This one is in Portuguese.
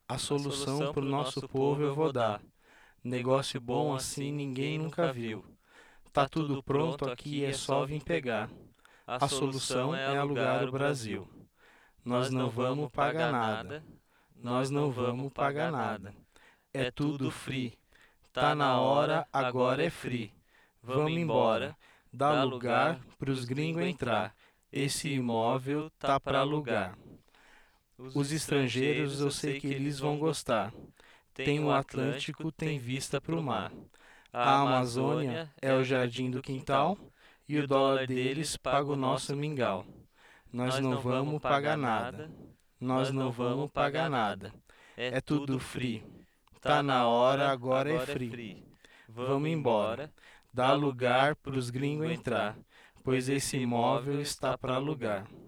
A solução pro nosso povo eu vou dar. Negócio bom assim ninguém nunca viu. Tá tudo pronto aqui, é só vir pegar. A solução é alugar o Brasil. Nós não vamos pagar nada. Nós não vamos pagar nada. É tudo free. Tá na hora, agora é free. Vamos embora. Dá lugar pros gringos entrar. Esse imóvel tá pra alugar. Os estrangeiros eu sei que eles vão gostar. Tem o Atlântico, tem vista pro mar. A Amazônia é o jardim do quintal e o dólar deles paga o nosso mingau. Nós não vamos pagar nada. Nós não vamos pagar nada. É tudo free. Tá na hora, agora é free. Vamos embora. Dá lugar pros gringos entrar, pois esse imóvel está para alugar.